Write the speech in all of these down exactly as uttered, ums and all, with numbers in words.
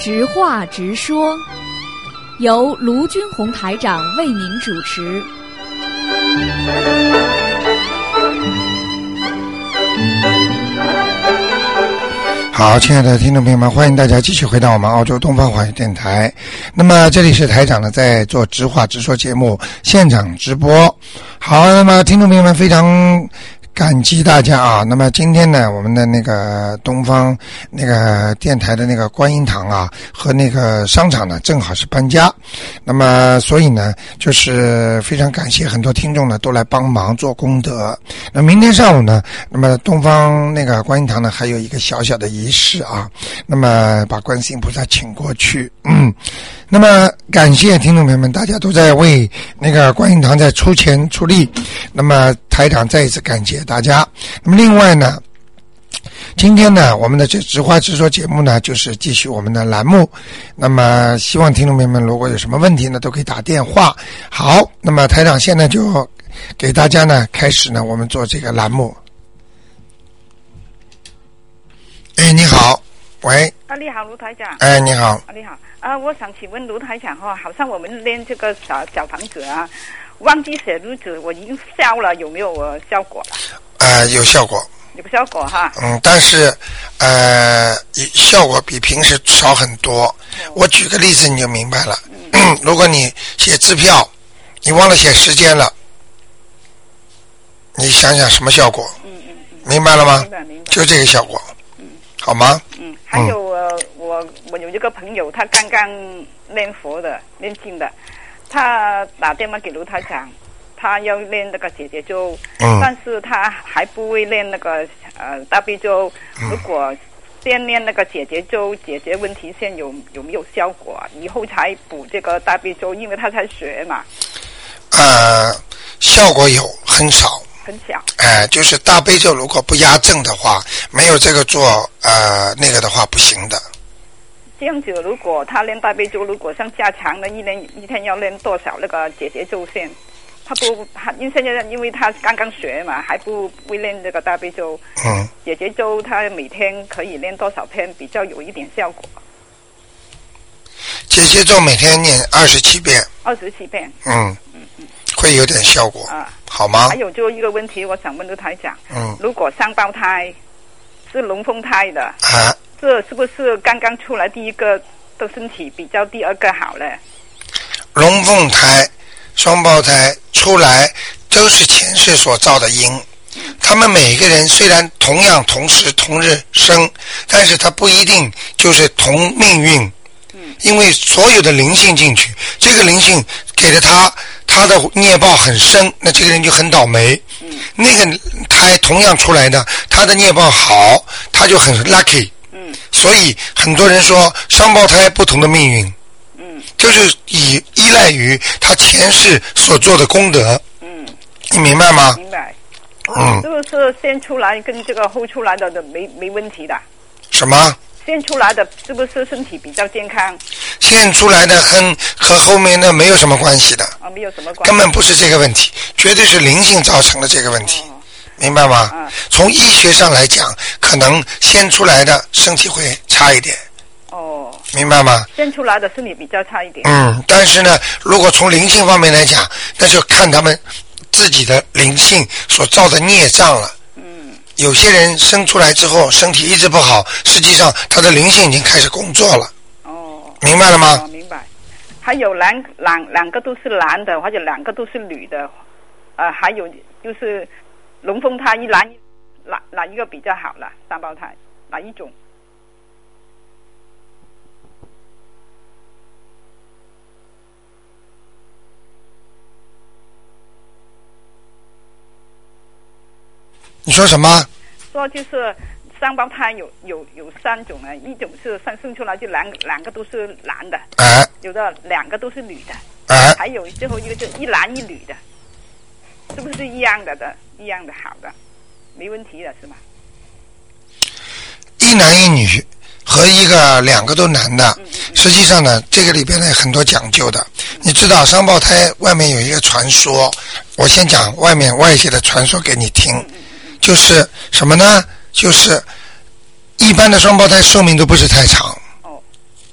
直话直说，由卢军红台长为您主持。 好，亲爱的听众朋友们，欢迎大家继续回到我们澳洲东方华语电台。那么这里是台长呢在做直话直说节目现场直播。好，那么听众朋友们非常感激大家啊！那么今天呢，我们的那个东方那个电台的那个观音堂啊，和那个商场呢，正好是搬家。那么所以呢，就是非常感谢很多听众呢都来帮忙做功德。那明天上午呢，那么东方那个观音堂呢还有一个小小的仪式啊，那么把观世音菩萨请过去。嗯，那么感谢听众朋友们，大家都在为那个观音堂在出钱出力。那么台长再一次感谢大家。那么另外呢，今天呢我们的这直话直说节目呢就是继续我们的栏目。那么希望听众朋友们如果有什么问题呢都可以打电话。好，那么台长现在就给大家呢开始呢我们做这个栏目。哎，你好，喂。 啊，你好，卢台长。 哎，你好。 啊，你好。啊，我想请问卢台长哈，好像我们练这个小小房子啊，忘记写日子，我已经烧了，有没有呃效果了？ 呃，有效果。 有效果哈。 嗯，但是呃，效果比平时少很多。哦、我举个例子你就明白了。嗯、如果你写支票，你忘了写时间了，你想想什么效果？嗯嗯嗯。明白了吗？ 明白明白。 就这个效果。嗯。好吗？ 嗯。还有呃，嗯、我我有一个朋友，他刚刚念佛的，念经的。他打电话给卢台长，他要练那个姐姐咒，嗯、但是他还不会练那个呃大悲咒。嗯、如果先练那个姐姐咒，解决问题先有有没有效果？以后才补这个大悲咒，因为他才学嘛。 呃，效果有很少， 很小。 哎、呃，就是大悲咒如果不压正的话，没有这个做呃那个的话不行的。 这样子，如果他练大悲咒，如果像加强的一年一天要练多少那个姐姐咒先？他不，他因为现在因为他刚刚学嘛，还不会练这个大悲咒。嗯。姐姐咒他每天可以练多少篇，比较有一点效果？ 姐姐咒每天念二十七遍。 二十七遍。 嗯嗯嗯，会有点效果啊，好吗？ 还有最后一个问题，我想问卢台长，嗯，如果双胞胎是龙凤胎的啊。这是不是刚刚出来第一个的身体比较第二个好呢？ 龙凤胎、双胞胎出来都是前世所造的因，他们每个人虽然同样同时同日生，但是他不一定就是同命运。因为所有的灵性进去，这个灵性给了他他的孽报很深，那这个人就很倒霉。嗯、那个胎同样出来的，他的孽报好，他就很 lucky。嗯，所以很多人说双胞胎不同的命运，嗯，就是以依赖于他前世所做的功德。嗯，你明白吗？ 明白。嗯，是不是先出来跟这个后出来的的没没问题的？ 什么？ 先出来的是不是身体比较健康？ 先出来的和和后面的没有什么关系的。 啊，没有什么关系。 根本不是这个问题，绝对是灵性造成的这个问题。哦，明白吗？嗯、从医学上来讲，可能先出来的身体会差一点。哦，明白吗？ 先出来的身体比较差一点。 嗯，但是呢，如果从灵性方面来讲，那就看他们自己的灵性所造的孽障了。嗯，有些人生出来之后身体一直不好，实际上他的灵性已经开始工作了。哦，明白了吗？ 哦，明白。还有两两两个都是男的，或者两个都是女的，呃，还有就是。龙凤胎一男哪哪一个比较好了？双胞胎哪一种？ 你说什么？ 说就是双胞胎有有有三种啊，一种是生生出来就两两个都是男的，啊，有的两个都是女的，啊，还有最后一个就一男一女的，是不是一样的的？一样的好的，没问题的是吗？ 一男一女和一个两个都男的，嗯嗯嗯，实际上呢，这个里边呢很多讲究的。嗯、你知道双胞胎外面有一个传说，我先讲外面外界的传说给你听，嗯嗯嗯，就是什么呢？就是一般的双胞胎寿命都不是太长。哦，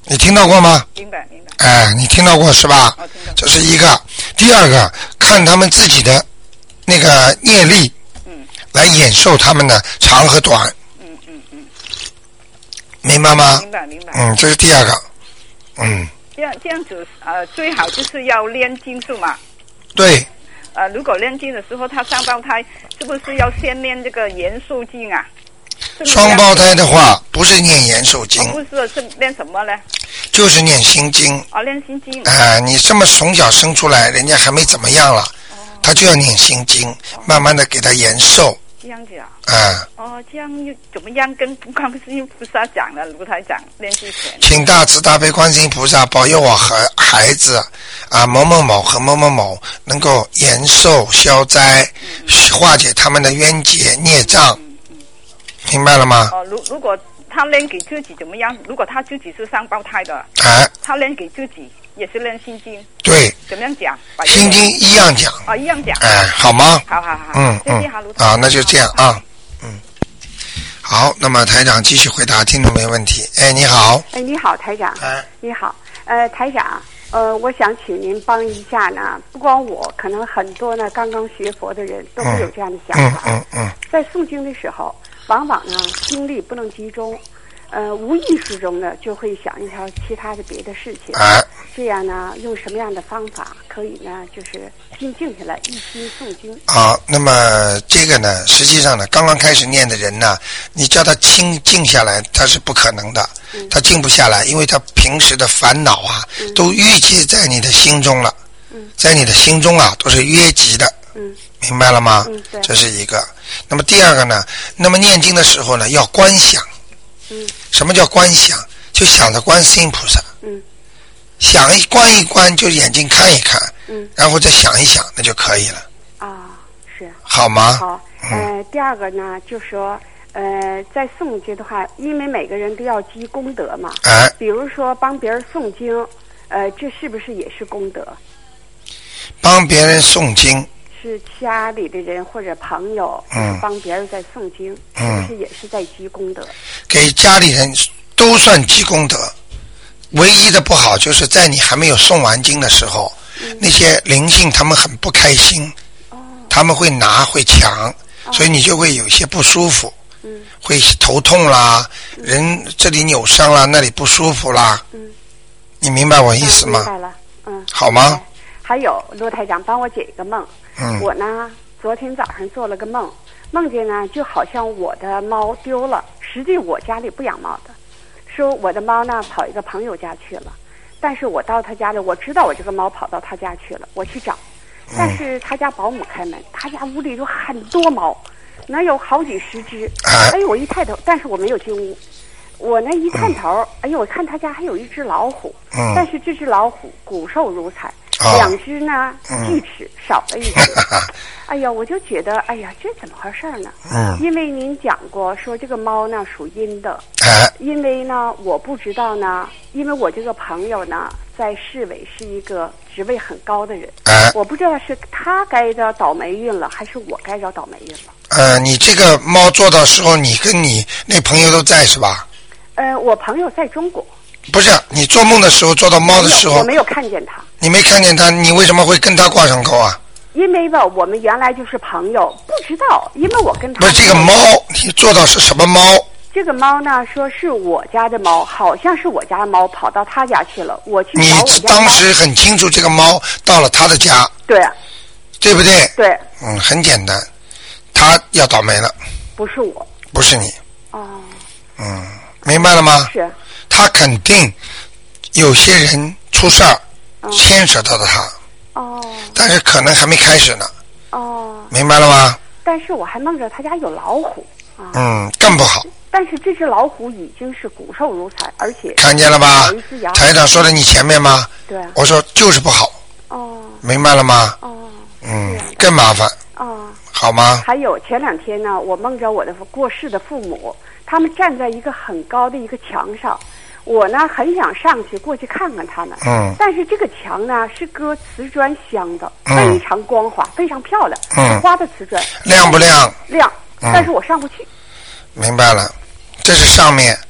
你听到过吗？ 明白明白。 哎，你听到过是吧？ 哦，听到过。 这是一个。第二个，看他们自己的那个业力， 嗯， 来演授他们的长和短。 嗯嗯嗯。 明白吗？ 明白明白。 嗯，这是第二个。嗯。 这样这样子呃，最好就是要炼金是吗？ 对。 呃，如果炼金的时候他双胞胎，是不是要先念这个延寿经啊？ 双胞胎的话，不是念延寿经， 哦、不是是念什么呢？ 就是念心经。 哦，念心经。 哎、呃，你这么从小生出来，人家还没怎么样了，哦、他就要念心经，哦、慢慢的给他延寿。 这样子啊？ 啊、 嗯。哦，这样又怎么样跟观世音菩萨讲呢？卢台长练之前， 请大慈大悲观世音菩萨保佑我和孩子啊某某某和某某某能够延寿消灾，嗯、化解他们的冤结孽障。嗯嗯、明白了吗？ 哦，如如果他练给自己怎么样？如果他自己是双胞胎的， 哎， 他练给自己也是练心经。 对。 怎么样讲？ 心经一样讲。 哦，一样讲。 哎，好吗？ 好好好。 嗯嗯。啊，那就这样啊。嗯。好，那么台长继续回答听众没问题。哎，你好。 哎，你好，台长。 哎。 你好，呃，台长，呃，我想请您帮一下呢。不光我，可能很多呢刚刚学佛的人都会有这样的想法。 嗯嗯 嗯, 嗯。 在诵经的时候，往往呢精力不能集中，呃，无意识中呢就会想一条其他的别的事情。 哎。 这样呢，用什么样的方法可以呢？就是心静下来，一心诵经。 好，那么这个呢，实际上呢，刚刚开始念的人呢，你叫他清静下来，他是不可能的，嗯、他静不下来，因为他平时的烦恼啊，嗯、都郁结在你的心中了，嗯、在你的心中啊，都是约集的，嗯、明白了吗？ 嗯、 这是一个。那么第二个呢，那么念经的时候呢，要观想。 嗯、 什么叫观想？就想着观世音菩萨。 嗯想一关一关，就眼睛看一看， 嗯， 然后再想一想，那就可以了。 啊，是。 好吗？ 好，呃，第二个呢，就说，呃，在诵经的话，因为每个人都要积功德嘛， 哎， 比如说帮别人诵经，呃，这是不是也是功德？ 帮别人诵经。 是家里的人或者朋友， 嗯， 帮别人在诵经， 嗯， 是不是也是在积功德？ 给家里人都算积功德。唯一的不好就是在你还没有诵完经的时候，嗯、那些灵性他们很不开心， 哦、 他们会拿会抢，哦、所以你就会有一些不舒服， 嗯、 会头痛啦，嗯、人这里扭伤啦，那里不舒服啦， 嗯、 你明白我意思吗？ 明白了，嗯， 好吗？ 还有罗台长帮我解一个梦， 嗯， 我呢昨天早上做了个梦，梦见呢就好像我的猫丢了，实际我家里不养猫的。说我的猫呢跑一个朋友家去了，但是我到他家里，我知道我这个猫跑到他家去了，我去找，但是他家保姆开门，他家屋里有很多猫，能有好几十只。哎呦，我一抬头，但是我没有进屋，我呢一探头，哎呦，我看他家还有一只老虎，但是这只老虎骨瘦如柴，两只呢锯齿少了一只。哎呀，我就觉得，哎呀，这怎么回事呢？ 嗯， 因为您讲过说这个猫呢属阴的， 哎， 因为呢我不知道呢，因为我这个朋友呢在市委是一个职位很高的人， 哎， 我不知道是他该着倒霉运了，还是我该着倒霉运了。 呃，你这个猫做到时候，你跟你那朋友都在是吧？ 呃，我朋友在中国。 不是，你做梦的时候做到猫的时候， 我没有看见他。 你没看见他，你为什么会跟他挂上钩啊？ 因为吧，我们原来就是朋友，不知道，因为我跟他不是这个猫，你做到是什么猫？ 这个猫呢，说是我家的猫，好像是我家的猫跑到他家去了，我去找我家你当时很清楚，这个猫到了他的家， 对， 对不对？ 对， 嗯，很简单，他要倒霉了， 不是我， 不是你， 哦， 嗯，明白了吗？ 是， 他肯定有些人出事儿， 嗯、 牵扯到了他。 哦， 但是可能还没开始呢。 哦， 明白了吗？ 但是我还梦着他家有老虎啊。 嗯，更不好。 但是这只老虎已经是骨瘦如柴，而且看见了吧？台长说的你前面吗？ 对。 我说就是不好。 哦。 明白了吗？ 哦。 嗯，更麻烦。 哦。 好吗？ 还有前两天呢，我梦着我的过世的父母，他们站在一个很高的一个墙上。我呢很想上去过去看看他们， 嗯， 但是这个墙呢是搁瓷砖镶的， 嗯、 非常光滑，非常漂亮， 嗯， 是花的瓷砖， 亮不亮？ 亮， 嗯、 但是我上不去。 明白了，这是上面，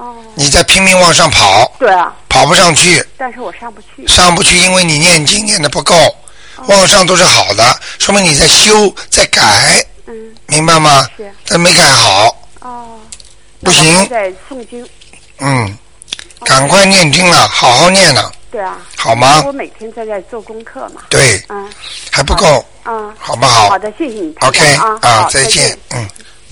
哦。 你在拼命往上跑。 对啊。 跑不上去。 但是我上不去。 上不去，因为你念经念的不够，哦、往上都是好的，说明你在修，在改。嗯。明白吗？ 是。 但没改好。 哦。 不行。 在诵经。 嗯。赶快念经了，好好念了。 对啊。 好吗？ 我每天在这做功课嘛。 对。 嗯。 还不够。 嗯。 好不好？ 好的，谢谢你。 OK 啊， 啊，再见。嗯。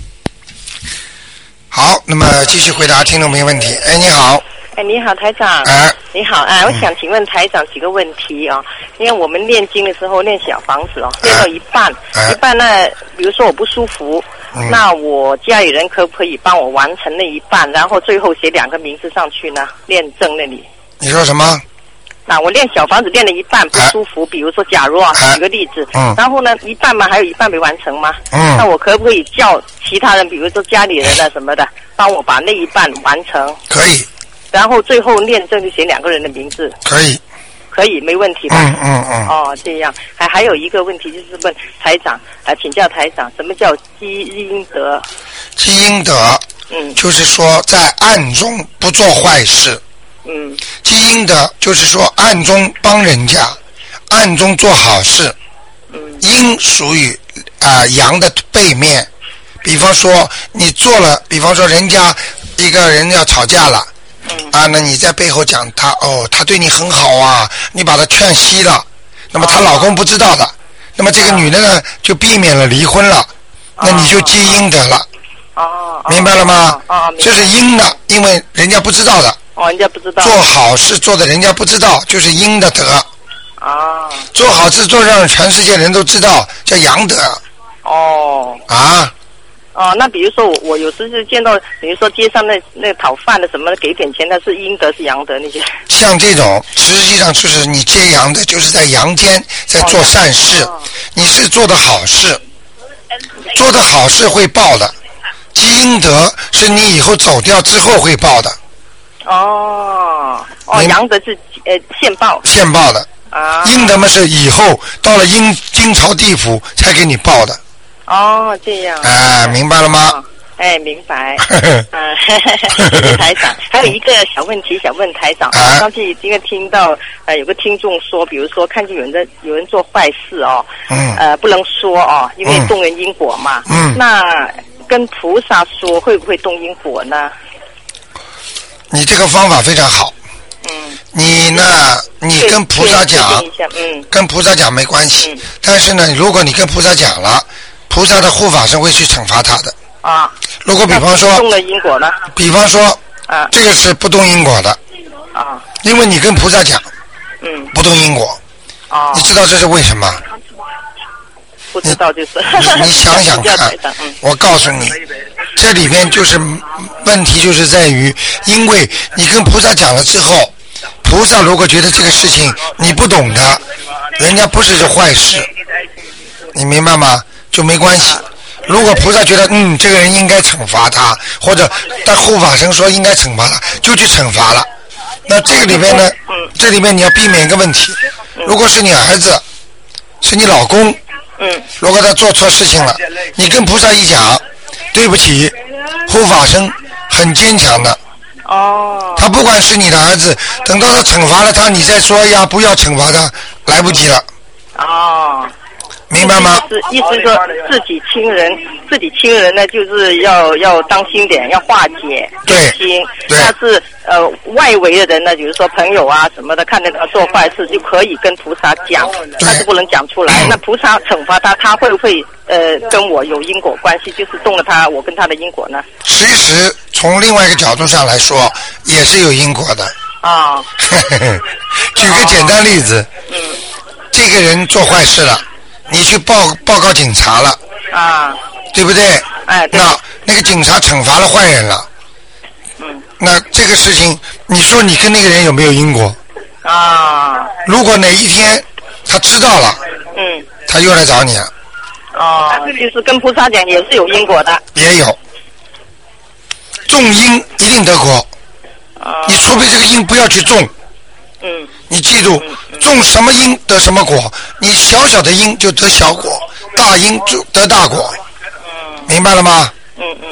好，那么继续回答听众朋友问题。哎，你好。 哎，你好，台长。 哎。 你好，哎，我想请问台长几个问题啊、哦？因为我们念经的时候念小房子哦，念到一半， 哎、 一半呢，比如说我不舒服。嗯、那我家里人可不可以帮我完成那一半，然后最后写两个名字上去呢？练正那里。 你说什么？ 那我练小房子练了一半不舒服，比如说假如啊，举个例子， 嗯， 然后呢一半嘛还有一半没完成嘛， 嗯， 那我可不可以叫其他人，比如说家里人啊什么的，帮我把那一半完成？ 可以。 然后最后练正就写两个人的名字。 可以。 可以，没问题吧？ 嗯嗯嗯。 哦，这样，还还有一个问题就是问台长，呃，请教台长，什么叫积阴德？ 积阴德， 嗯， 就是说在暗中不做坏事。 嗯。 积阴德就是说暗中帮人家，暗中做好事。 嗯。 阴属于啊、呃、阳的背面，比方说你做了，比方说人家一个人要吵架了。啊，那你在背后讲他哦，他对你很好啊，你把他劝息了，那么她老公不知道的，那么这个女的呢就避免了离婚了，那你就积阴德了。 哦， 明白了吗？ 哦， 这是阴的，因为人家不知道的。 哦，人家不知道。 做好事做的人家不知道，就是阴的德。 啊。做好事做让全世界人都知道，叫阳德。 哦。 啊。 哦，那比如说我我有时就见到，比如说街上那那讨饭的什么的，给点钱，那是阴德是阳德那些。 像这种实际上就是你接阳的，就是在阳间在做善事，哦、你是做的好事，做的好事会报的。积阴德是你以后走掉之后会报的。 哦，哦，阳德是呃现报。 现报的。啊。阴德嘛是以后到了阴阴曹地府才给你报的。 哦，这样。 哎，明白了吗？ 哦、哎，明白。嗯，谢谢台长。还有一个小问题想问台长。啊。上次今天听到呃有个听众说，比如说看见有人在有人做坏事哦，嗯，呃不能说哦，因为动人因果嘛。嗯。那跟菩萨说会不会动因果呢？ 你这个方法非常好。嗯。你呢？你跟菩萨讲， 嗯， 跟菩萨讲没关系。嗯。但是呢，如果你跟菩萨讲了。菩萨的护法神会去惩罚他的啊。 如果比方说动了因果呢？ 比方说啊， 这个是不动因果的啊， 因为你跟菩萨讲， 嗯， 不动因果啊。 你知道这是为什么？ 不知道就是你你想想看， 嗯、 我告诉你，这里面就是问题，就是在于，因为你跟菩萨讲了之后，菩萨如果觉得这个事情你不懂的，人家不是是坏事。你明白吗？就没关系。如果菩萨觉得嗯这个人应该惩罚他，或者但护法神说应该惩罚他，就去惩罚了。那这个里面呢，这里面你要避免一个问题，如果是你儿子，是你老公， 嗯， 如果他做错事情了，你跟菩萨一讲，对不起，护法神很坚强的。 哦。 他不管是你的儿子，等到他惩罚了他，你再说呀不要惩罚他，来不及了。 哦。 明白吗？ 是意思说自己亲人，自己亲人呢，就是要要当心点，要化解心。但是呃，外围的人呢，比如说朋友啊什么的，看着他做坏事，就可以跟菩萨讲，但是不能讲出来。那菩萨惩罚他，他会不会呃跟我有因果关系？就是动了他，我跟他的因果呢？ 其实从另外一个角度上来说，也是有因果的。 啊、哦。 举个简单例子， 嗯， 这个人做坏事了。你去报报告警察了啊， 对不对？ 哎，对。 那那个警察惩罚了坏人了， 嗯， 那这个事情，你说你跟那个人有没有因果？ 啊， 如果哪一天他知道了， 嗯， 他又来找你了。 哦，就是跟菩萨讲也是有因果的。 也有，种因一定得果， 啊， 你除非这个因不要去种。 嗯， 你记住，种什么因得什么果，你小小的因就得小果，大因就得大果。 嗯， 明白了吗？ 嗯嗯嗯。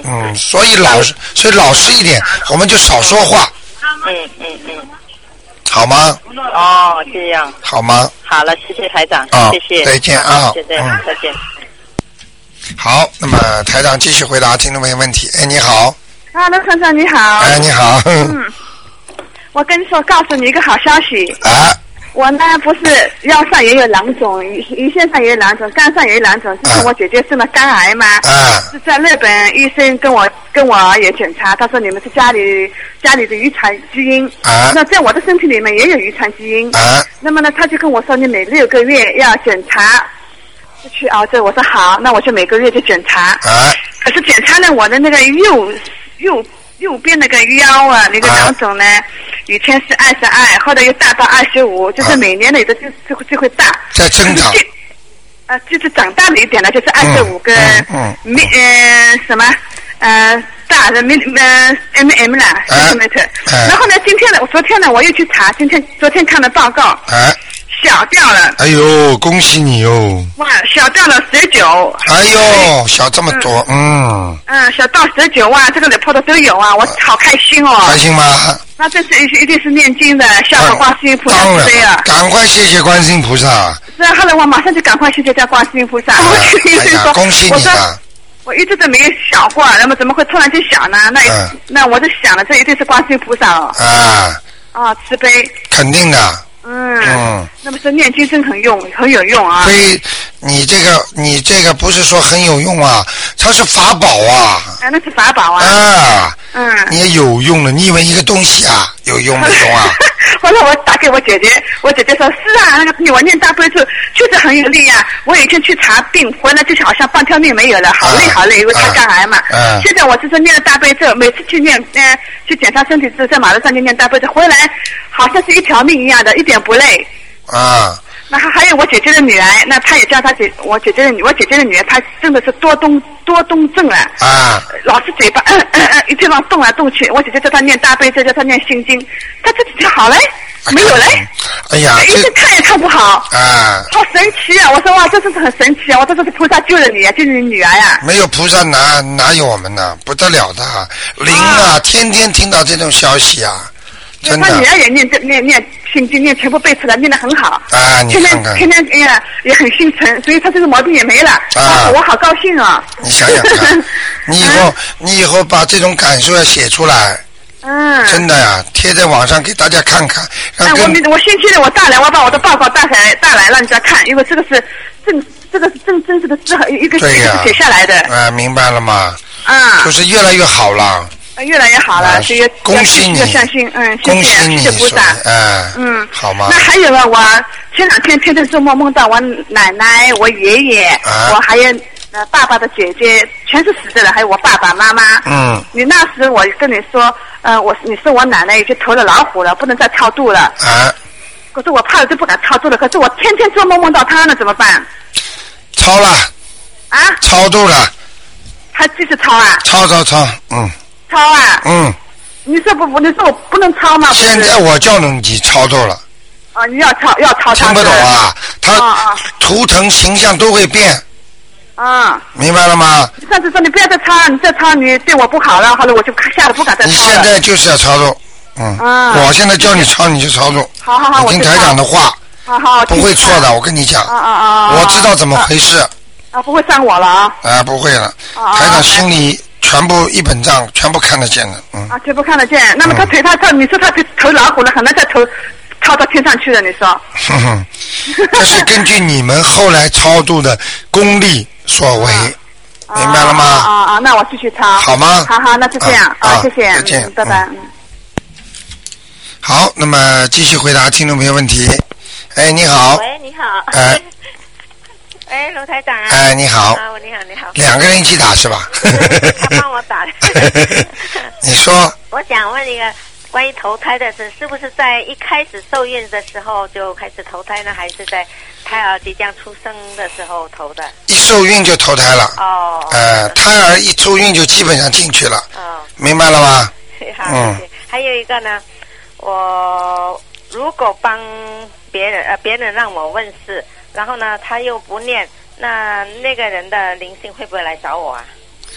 嗯，所以老实，所以老实一点，我们就少说话。 嗯嗯嗯。 好吗？ 哦，这样。 好吗？ 好了，谢谢台长， 啊、 谢谢， 再见啊， 谢谢， 嗯， 再见。 好，那么台长继续回答听众朋友问题。哎，你好。 啊，罗先生你好。 哎，你好。 嗯，我跟你说，告诉你一个好消息。 啊。 我呢，不是腰上也有囊肿，胰胰腺上也有囊肿，肝上也有囊肿。就是我姐姐生了肝癌嘛。 啊。 是在日本医生跟我跟我也检查，他说你们是家里家里的遗传基因。 啊。 那在我的身体里面也有遗传基因。 啊。 那么呢，他就跟我说，你每六个月要检查。去熬着，我说好，那我就每个月就检查。 啊。可是检查了我的那个右右右边那个腰啊，那个囊肿呢，啊、以前是二十二，后来又大到二十五，就是每年的就就会就会大。 在增长。 啊，就是长大了一点了，就是二十五个嗯米呃什么呃大的米呃 mm 啦 centimeter。然后呢，今天呢，我昨天呢我又去查，今天昨天看的报告。 啊。 小掉了。 哎呦，恭喜你哟！ 哇，小掉了十九。 哎呦，小这么多，嗯。 嗯，小到十九啊，这个 report 都有啊，我好开心哦。 开心吗？ 那这是一定是念经的，效果观世音菩萨对啊。 赶快谢谢观世音菩萨。 是啊，后来我马上就赶快谢谢在观世音菩萨。 哎呀，恭喜你啊！ 我一直都没有想过，那么怎么会突然间想呢？那、嗯、那我就想了，这一定是观世音菩萨哦。 啊。 啊，慈悲。 肯定的。 嗯嗯，那么是念经真很用，很有用啊。 所以你这个你这个不是说很有用啊，它是法宝啊。 啊，那是法宝啊。 啊。 嗯。 你也有用了，你以为一个东西啊有用没用啊？ 后来我打给我姐姐，我姐姐说是啊，那个我念大悲咒确实很有力啊。我以前去查病回来就好像半条命没有了，好累好累，因为他肝癌嘛。嗯。现在我就是念了大悲咒，每次去念呃去检查身体之后，在马路上就念大悲咒，回来好像是一条命一样的，一点不累。 啊。 那还还有我姐姐的女儿，那她也叫她姐，我姐姐的女，我姐姐的女儿，她真的是多动多动症啊， 啊， 老是嘴巴嗯嗯嗯一地方动来动去。我姐姐叫她念大悲咒，叫她念心经，她这几天好嘞，没有嘞。 哎呀， 一直看也看不好。 啊， 好神奇啊！我说哇，这真是很神奇啊！我说这是菩萨救了你啊，救你女儿呀、啊。 没有菩萨哪哪有我们呢？不得了的，灵啊，啊天天听到这种消息啊。真的， 他女儿也念念念心经，念全部背出来，念得很好。 啊，你看看， 天天天天哎呀，也很心诚，所以他这个毛病也没了。啊，我好高兴啊！ 你想想看，你以后、嗯、你以后把这种感受要写出来。 嗯。真的呀，贴在网上给大家看看。 哎，我我星期六我大来，我把我的报告带来带来让人家看，因为这个是正这个是正真实的字，一个一个写下来的。 啊，明白了吗？ 啊。 就是越来越好了。 越来越好了，所以恭喜你， 要相信，嗯， 谢谢，谢谢菩萨， 嗯， 嗯， 好吗？ 那还有啊，我前两天天天做梦梦到我奶奶、我爷爷， 啊、 我还有呃爸爸的姐姐，全是死的人，还有我爸爸妈妈。 嗯。 你那时我跟你说，呃，我你说我奶奶已经投了老虎了，不能再超度了。 啊。 可是我怕了，就不敢超度了。可是我天天做梦梦到他呢，怎么办？ 超了。 啊。 超度了。 还继续超啊？ 超超超，嗯。 超啊！ 嗯， 你说不？你说我不能超吗？ 现在我叫你超度了。 啊，你要超要超。 听不懂啊？他图腾形象都会变。 啊。 明白了吗？ 你上次说你不要再超，你再超你对我不好了，后来我就吓得不敢再超了。 你现在就是要超度，嗯。啊。我现在叫你超你就超度。 好好好， 我听台长的话。 好好。 不会错的，我跟你讲。 啊啊啊！ 我知道怎么回事。 啊，不会伤我了啊。 啊，不会了。台长心里。全部一本账，全部看得见的，嗯。 啊，全部看得见。那么他腿他他，你说他投老虎了，很难再投，超到天上去了，你说？ 哼哼，这是根据你们后来超度的功力所为， 啊、 明白了吗？ 啊啊啊！那我继续超。 好吗？ 好好，那就这样啊， 啊谢谢， 再见， 嗯、拜拜。嗯。 好，那么继续回答听众朋友问题。哎，你好。 喂，你好。 哎。 哎，卢台长啊！ 哎，你好。 啊，你好，你好。 两个人一起打是吧？ 他帮我打的。 你说。 我想问一个关于投胎的事，是不是在一开始受孕的时候就开始投胎呢，还是在胎儿即将出生的时候投的？ 一受孕就投胎了。 哦。 呃，胎儿一出孕就基本上进去了。 哦。 明白了吗？ 好，嗯。还有一个呢，我如果帮别人呃别人让我问事。然后呢，他又不念，那那个人的灵性会不会来找我啊？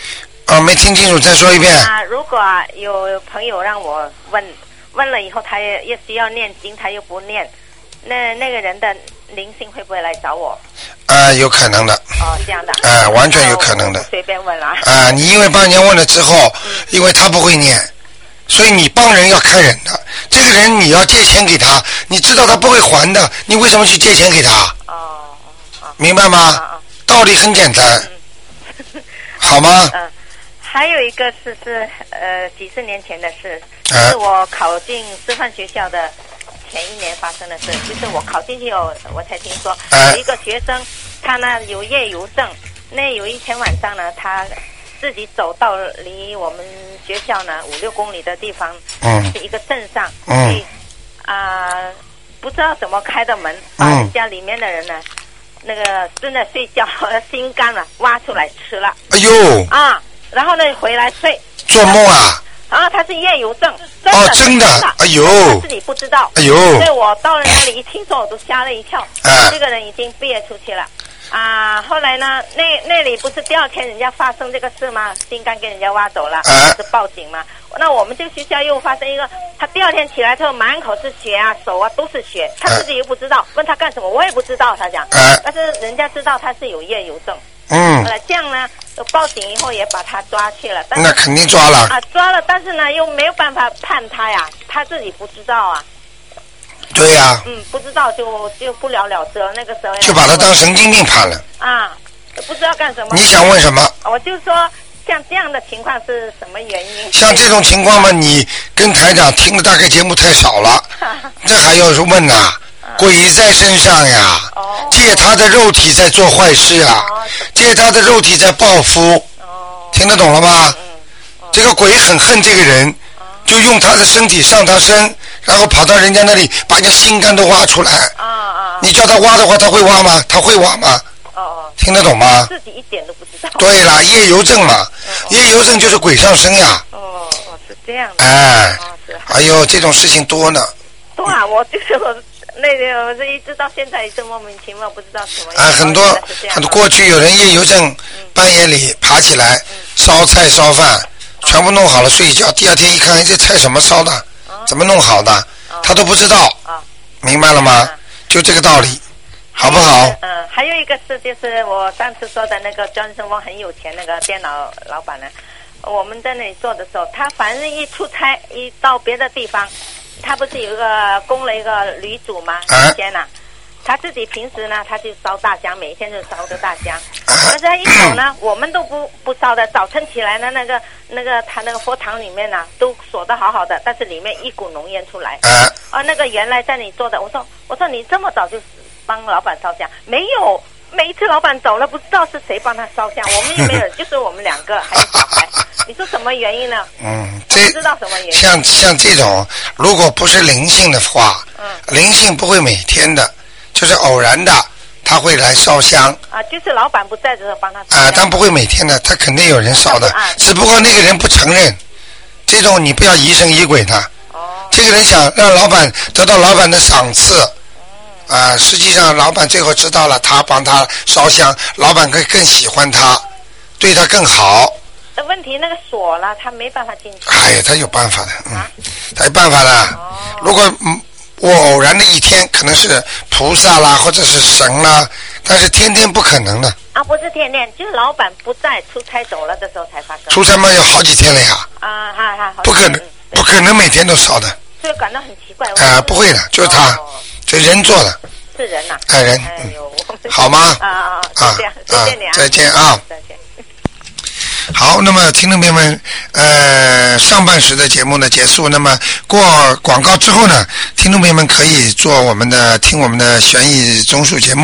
啊，没听清楚，再说一遍。 啊，如果有朋友让我问，问了以后他也也需要念经，他又不念，那那个人的灵性会不会来找我？ 啊，有可能的。 哦，这样的。 啊，完全有可能的。 随便问了。 啊，你因为帮人家问了之后，嗯、因为他不会念，所以你帮人要看人的。这个人你要借钱给他，你知道他不会还的，你为什么去借钱给他？ 哦。哦明白吗？ 哦、 道理很简单。嗯、好吗？ 嗯。还有一个是是呃几十年前的事，是我考进师范学校的前一年发生的事。就是我考进去后，我才听说有一个学生，他呢有夜游症。那有一天晚上呢，他自己走到离我们学校呢五六公里的地方， 嗯， 是一个镇上， 嗯， 啊、呃，不知道怎么开的门，把人家里面的人呢。那个正在睡觉，心肝了，挖出来吃了。 哎呦！ 啊，然后呢回来睡。 做梦啊！ 啊，他是夜游症。真的哦，真的。哎呦！ 但是你不知道。 哎呦！ 所以我到了那里一听说，我都吓了一跳。 啊。 这个人已经毕业出去了。啊，后来呢，那那里不是第二天人家发生这个事吗？心肝给人家挖走了， 啊、 是报警嘛？那我们这个学校又发生一个，他第二天起来之后满口是血啊，手啊都是血，他自己又不知道，问他干什么，我也不知道，他讲， 啊、 但是人家知道他是有夜游症。 嗯。 呃，这样呢，报警以后也把他抓去了。但是那肯定抓了。 啊，抓了，但是呢又没有办法判他呀，他自己不知道啊。 对呀、啊。 嗯，不知道就就不了了之了。那个时候就把他当神经病判了。 啊，不知道干什么。 你想问什么？ 我就说，像这样的情况是什么原因？ 像这种情况嘛，你跟台长听的大概节目太少了，这还要问呐、啊？鬼在身上呀， 哦、 借他的肉体在做坏事啊， 哦、 借他的肉体在报复， 哦、 听得懂了吗？ 嗯哦、 这个鬼很恨这个人， 哦、 就用他的身体上他身，然后跑到人家那里把人家心肝都挖出来。 啊啊！ 你叫他挖的话，他会挖吗？他会挖吗？ 哦哦。 听得懂吗？ 自己一点都不知道。 对了，夜游症嘛，哦、夜游症就是鬼上身呀。 哦哦，是这样的。 哎， 哦、是哎呦，这种事情多呢。 多啊！我就是我。那个我这一直到现在一直莫名其妙不知道什么。 啊，很多很多过去有人夜游症，嗯、半夜里爬起来、嗯、烧菜烧饭，嗯、全部弄好了睡一觉，第二天一看，哎，这菜什么烧的，哦、怎么弄好的，哦、他都不知道， 哦、 明白了吗？嗯、就这个道理，好不好？ 嗯，还有一个事就是我上次说的那个张生峰很有钱那个电脑老板呢，我们在那里做的时候，他反正一出差一到别的地方。他不是有一个供了一个女主吗？以前呢、啊，他自己平时呢，他就烧大香，每天就烧个大香。但是他一走呢，我们都不不烧的。早晨起来呢，那个那个他那个佛堂里面呢、啊，都锁得好好的，但是里面一股浓烟出来。啊，那个原来在你做的，我说我说你这么早就帮老板烧香？没有，每一次老板走了，不知道是谁帮他烧香，我们也没有，就是我们两个还有小孩。你说什么原因呢？ 嗯，这不知道什么原因。 像像这种，如果不是灵性的话，嗯，灵性不会每天的，就是偶然的，他会来烧香。 啊，就是老板不在的时候帮他烧香。 啊，但不会每天的，他肯定有人烧的， 啊、 只不过那个人不承认。这种你不要疑神疑鬼的。 哦。 这个人想让老板得到老板的赏赐。嗯。啊，实际上老板最后知道了，他帮他烧香，老板更更喜欢他，对他更好。 问题那个锁了，他没办法进去。 哎呀，他有办法的，嗯，啊、他有办法的。 哦、 如果嗯，我偶然的一天，可能是菩萨啦，或者是神啦，但是天天不可能的。 啊，不是天天，就是老板不在出差走了的时候才发生。 出差嘛，有好几天了呀。 啊哈哈。 不可能，嗯、不可能每天都烧的。 所以感到很奇怪。 啊、呃，不会的，就是他，哦、这人做的。 是人呐、啊。 哎人。 哎呦， 好吗？ 啊啊啊！这样，再见你啊！ 再见啊！ 再见。 好，那么听众朋友们，呃，上半时的节目呢结束，那么过广告之后呢，听众朋友们可以做我们的听我们的悬疑综述节目。